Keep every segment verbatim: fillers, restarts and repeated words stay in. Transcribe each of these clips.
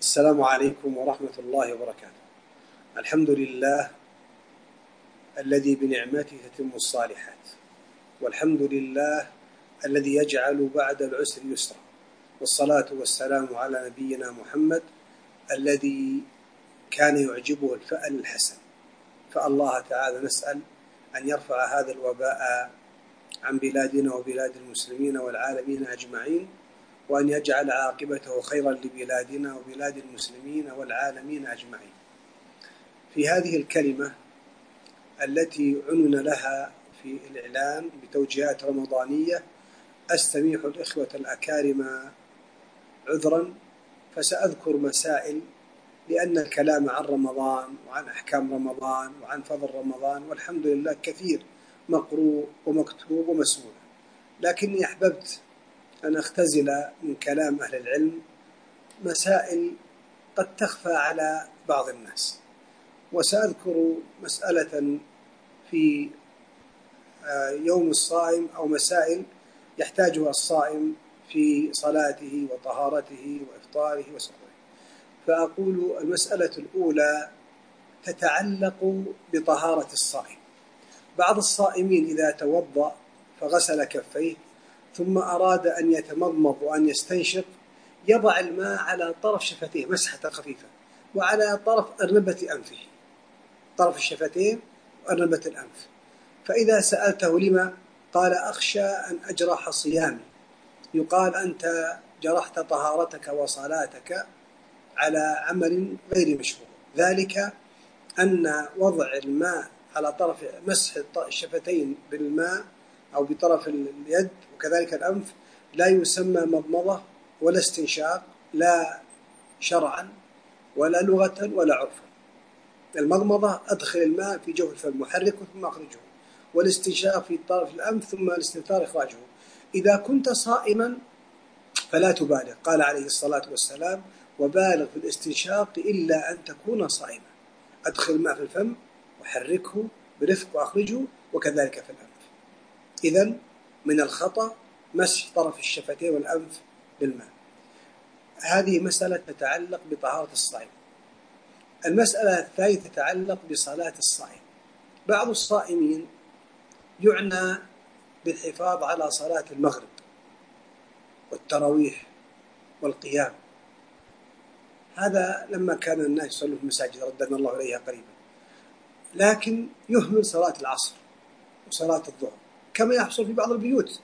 السلام عليكم ورحمة الله وبركاته. الحمد لله الذي بنعمته تتم الصالحات، والحمد لله الذي يجعل بعد العسر يسرا، والصلاة والسلام على نبينا محمد الذي كان يعجبه الفأل الحسن. فالله تعالى نسأل أن يرفع هذا الوباء عن بلادنا وبلاد المسلمين والعالمين أجمعين، وأن يجعل عاقبته خيرا لبلادنا وبلاد المسلمين والعالمين أجمعين. في هذه الكلمة التي عنون لها في الإعلان بتوجيهات رمضانية أستميح الإخوة الأكارم عذرا، فسأذكر مسائل، لأن الكلام عن رمضان وعن أحكام رمضان وعن فضل رمضان والحمد لله كثير مقروء ومكتوب ومسموع، لكني أحببت أن أختزل من كلام أهل العلم مسائل قد تخفى على بعض الناس. وسأذكر مسألة في يوم الصائم أو مسائل يحتاجها الصائم في صلاته وطهارته وإفطاره وسحوره. فأقول المسألة الأولى تتعلق بطهارة الصائم. بعض الصائمين إذا توضأ فغسل كفيه ثم أراد أن يتمضمض وأن يستنشق يضع الماء على طرف شفتيه مسحة خفيفة، وعلى طرف أرنبة أنفه، طرف الشفتين وأرنبة الأنف. فإذا سألته لما؟ قال أخشى أن أجرح صيامي. يقال أنت جرحت طهارتك وصلاتك على عمل غير مشروع. ذلك أن وضع الماء على طرف مسح الشفتين بالماء أو بطرف اليد وكذلك الأنف لا يسمى مضمضة ولا استنشاق، لا شرعا ولا لغة ولا عرفا. المضمضة أدخل الماء في جوف الفم وحركه ثم أخرجه، والاستنشاق في طرف الأنف ثم الاستنثار إخراجه. إذا كنت صائما فلا تبالغ، قال عليه الصلاة والسلام وبالغ في الاستنشاق إلا أن تكون صائما. أدخل الماء في الفم وحركه برفق وأخرجه، وكذلك في الأنف. إذن من الخطأ مسح طرف الشفتين والأنف بالماء. هذه مسألة تتعلق بطهارة الصائم. المسألة الثانية تتعلق بصلاة الصائم. بعض الصائمين يعنى بالحفاظ على صلاة المغرب والتراويح والقيام. هذا لما كان الناس يصلون في المساجد ردنا الله إليها قريبا، لكن يهمل صلاة العصر وصلاة الظهر، كما يحصل في بعض البيوت.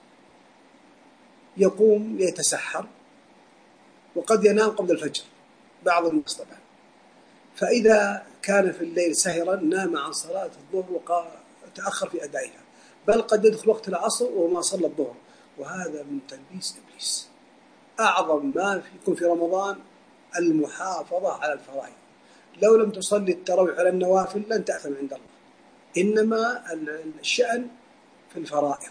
يقوم يتسحر وقد ينام قبل الفجر بعض الناس طبعا، فإذا كان في الليل سهرا نام عن صلاة الظهر وتأخر في أدائها، بل قد يدخل وقت العصر وما صلى الظهر، وهذا من تلبيس إبليس. أعظم ما يكون في رمضان المحافظة على الفرائض. لو لم تصلي التراويح على النوافل لن تأثم عند الله، إنما الشأن في الفرائض.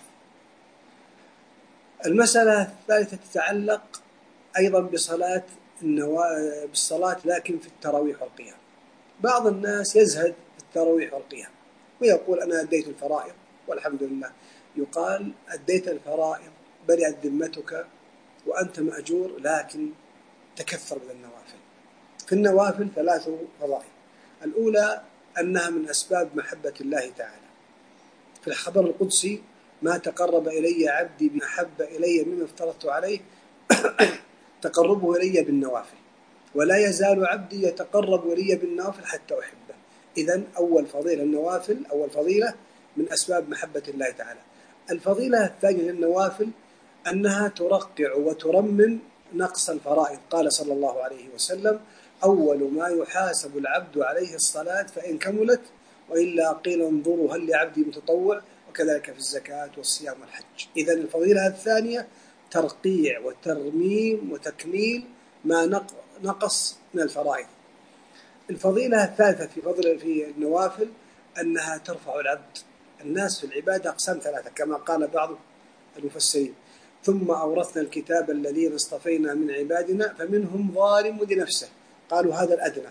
المسألة الثالثة تتعلق أيضا بصلاة النوا... بالصلاة لكن في التراويح والقيام. بعض الناس يزهد في التراويح والقيام ويقول أنا أديت الفرائض والحمد لله. يقال أديت الفرائض برئت ذمتك وأنت مأجور، لكن تكثر من النوافل. في النوافل ثلاث فضائل. الأولى أنها من أسباب محبة الله تعالى. في الخبر القدسي ما تقرب إلي عبدي بأحب إلي مما افترضت عليه تقربه إلي بالنوافل، ولا يزال عبدي يتقرب إلي بالنوافل حتى أحبه. إذن أول فضيلة النوافل، أول فضيلة من أسباب محبة الله تعالى. الفضيلة الثانية للنوافل أنها ترقع وترمم نقص الفرائض. قال صلى الله عليه وسلم أول ما يحاسب العبد عليه الصلاة فإن كملت، وإلا قيل انظروا هل لعبدي متطوع، وكذلك في الزكاة والصيام والحج. إذن الفضيلة الثانية ترقيع وترميم وتكميل ما نقص من الفرائض. الفضيلة الثالثة في فضل في النوافل أنها ترفع العبد. الناس في العبادة أقسام ثلاثة كما قال بعض المفسرين: ثم أورثنا الكتاب الذين اصطفينا من عبادنا فمنهم ظالم لنفسه، قالوا هذا الأدنى،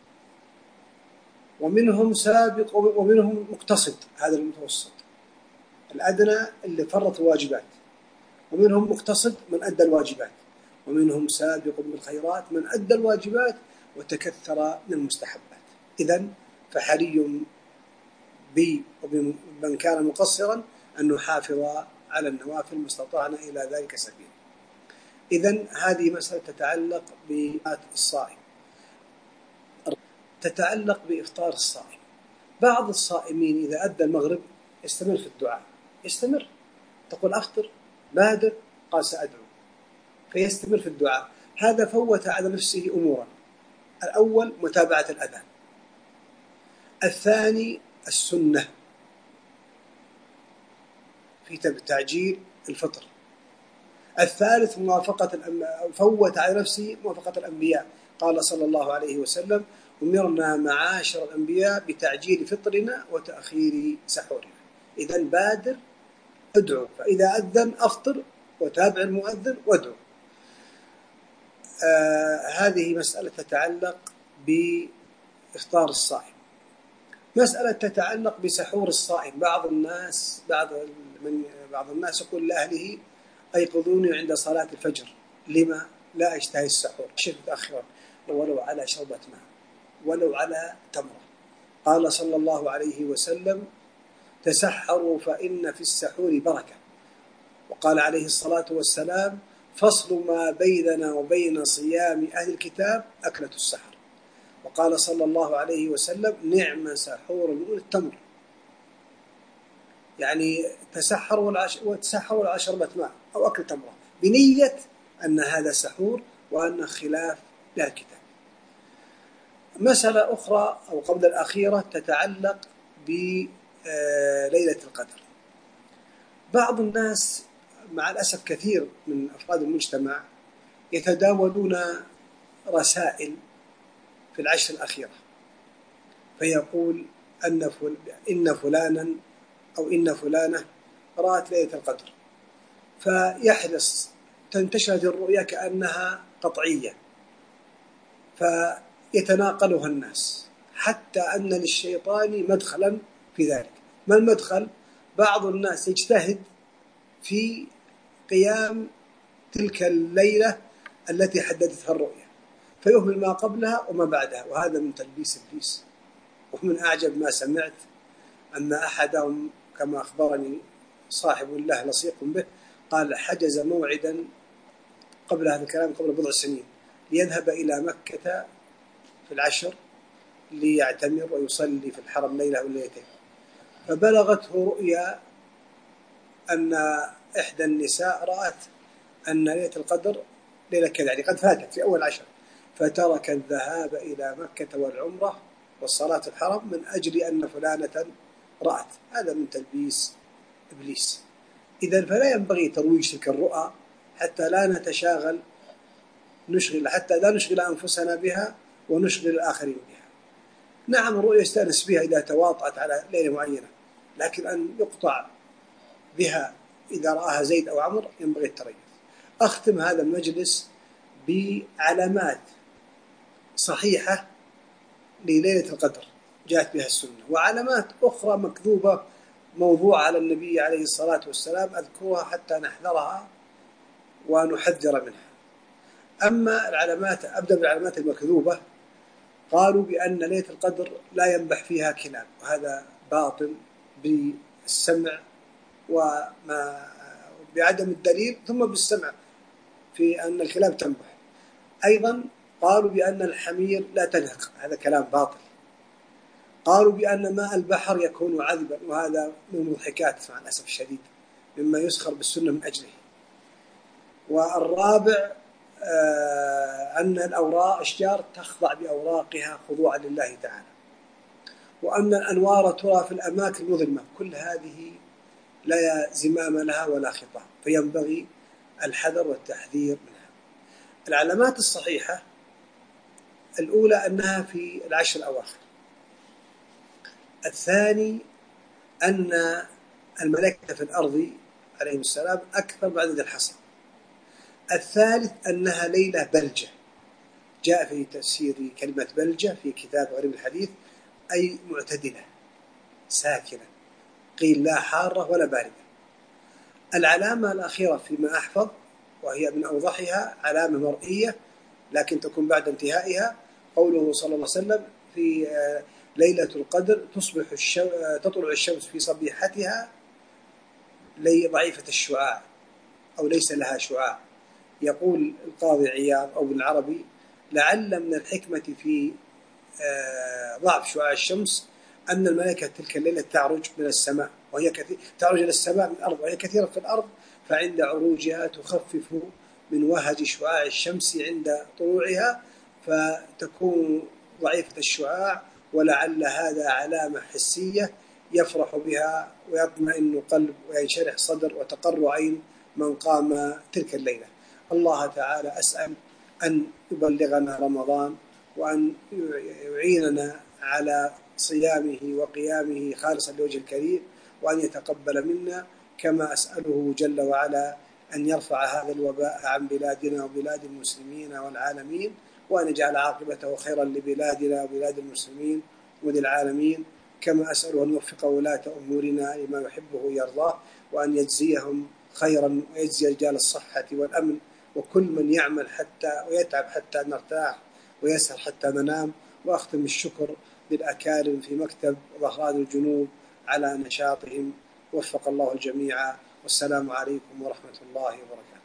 ومنهم سابق ومنهم مقتصد، هذا المتوسط. الأدنى اللي فرط الواجبات، ومنهم مقتصد من أدى الواجبات، ومنهم سابق بالخيرات من أدى الواجبات وتكثر من المستحبات. إذن فحري بي وبمن كان مقصرا أن نحافظ على النوافل ما استطعنا إلى ذلك سبيل. إذن هذه مسألة تتعلق بالصائم، تتعلق بإفطار الصائم. بعض الصائمين إذا أدى المغرب يستمر في الدعاء، يستمر، تقول أفطر، بادر، قال سأدعو، فيستمر في الدعاء. هذا فوت على نفسه أمورا: الأول متابعة الأذان، الثاني السنة في تعجيل الفطر، الثالث موافقة الأم... فوت على نفسه موافقة الأنبياء. قال صلى الله عليه وسلم: أمرنا معاشر الأنبياء بتعجيل فطرنا وتأخير سحورنا. إذن بادر، ادعو، فإذا أذن أفطر وتابع المؤذن وادعو. آه هذه مسألة تتعلق بإفطار الصائم. مسألة تتعلق بسحور الصائم. بعض الناس بعض من بعض الناس يقول لأهله: أيقظوني عند صلاة الفجر، لما لا أشتهي السحور، شرب متأخرا، ولو على شربة ماء، ولو على تمرة. قال صلى الله عليه وسلم: تسحروا فإن في السحور بركة. وقال عليه الصلاة والسلام: فصل ما بيننا وبين صيام أهل الكتاب أكلة السحر. وقال صلى الله عليه وسلم: نعم سحور المؤمن التمر. يعني تسحر وتسحر على شربة ماء أو أكل تمرة بنية أن هذا سحور وأن خلاف لا الكتاب. مسألة أخرى أو قبل الأخيرة تتعلق بليلة القدر. بعض الناس مع الأسف كثير من أفراد المجتمع يتداولون رسائل في العشر الأخيرة، فيقول أن فل... إن فلانا أو إن فلانة رأت ليلة القدر، فيحرص تنتشر هذه الرؤيا كأنها قطعية، فيتناقلها الناس حتى أن للشيطان مدخلا في ذلك. ما المدخل؟ بعض الناس يجتهد في قيام تلك الليلة التي حددتها الرؤيا، فيهمل ما قبلها وما بعدها، وهذا من تلبيس إبليس. ومن أعجب ما سمعت أن أحدهم كما أخبرني صاحب الله لصيق به قال: حجز موعدا قبل هذا الكلام قبل بضع سنين ليذهب إلى مكة في العشر ليعتمر ويصلي في الحرم ليلة أو ليلتين، فبلغته رؤيا أن إحدى النساء رأت أن ليلة القدر ليلة كذا، يعني قد فاتت في أول عشر، فترك الذهاب إلى مكة والعمرة والصلاة في الحرم من أجل أن فلانة رأت. هذا من تلبيس إبليس. إذن فلا ينبغي ترويج تلك الرؤى حتى لا نتشاغل نشغل حتى لا نشغل أنفسنا بها ونشغل الآخرين بها. نعم الرؤيا يستأنس بها إذا تواطأت على ليلة معينة، لكن أن يقطع بها إذا رآها زيد أو عمر ينبغي التريث. أختم هذا المجلس بعلامات صحيحة لليلة القدر جاءت بها السنة، وعلامات أخرى مكذوبة موضوع على النبي عليه الصلاة والسلام أذكرها حتى نحذرها ونحذر منها. أما العلامات، أبدأ بالعلامات المكذوبة. قالوا بأن ليلة القدر لا ينبح فيها كلاب، وهذا باطل بالسمع وما بعدم الدليل ثم بالسمع في أن الكلاب تنبح. أيضا قالوا بأن الحمير لا تنهق، هذا كلام باطل. قالوا بأن ماء البحر يكون عذبا، وهذا من المضحكات مع الأسف الشديد مما يسخر بالسنة من أجله. والرابع آه أن الأوراق أشجار تخضع بأوراقها خضوعا لله تعالى، وأن الأنوار ترى في الأماكن المظلمة. كل هذه لا زمام لها ولا خطاب، فينبغي الحذر والتحذير منها. العلامات الصحيحة الأولى أنها في العشر الأواخر. الثاني أن الملائكة في الأرض عليهم السلام أكثر بعد ذي الحصى. الثالث أنها ليلة بلجة، جاء في تفسير كلمة بلجة في كتاب غريب الحديث أي معتدلة ساكنة، قيل لا حارة ولا باردة. العلامة الأخيرة فيما أحفظ وهي من أوضحها علامة مرئية لكن تكون بعد انتهائها قوله صلى الله عليه وسلم في ليلة القدر تصبح الشم... تطلع الشمس في صبيحتها ضعيفة الشعاع أو ليس لها شعاع. يقول القاضي عياض أو ابن العربي لعل من الحكمة في ضعف شعاع الشمس أن الملائكة تلك الليلة تعرج من السماء وهي كثير تعرج إلى السماء من الأرض وهي كثيرة في الأرض، فعند عروجها تخفف من وهج شعاع الشمس عند طلوعها فتكون ضعيفة الشعاع، ولعل هذا علامة حسية يفرح بها ويطمئن قلب وينشرح صدر وتقر عين من قام تلك الليلة. الله تعالى أسأل أن يبلغنا رمضان وأن يعيننا على صيامه وقيامه خالصا لوجه الكريم، وأن يتقبل منا، كما أسأله جل وعلا أن يرفع هذا الوباء عن بلادنا وبلاد المسلمين والعالمين، وأن يجعل عاقبته خيرا لبلادنا وبلاد المسلمين وللعالمين، كما أسأله أن يوفق ولاة أمورنا لما يحبه ويرضاه، وأن يجزيهم خيرا ويجزي رجال الصحة والأمن وكل من يعمل حتى ويتعب حتى نرتاح ويسهر حتى ننام. وأختم الشكر للأكارم في مكتب ظهران الجنوب على نشاطهم، وفق الله الجميع، والسلام عليكم ورحمة الله وبركاته.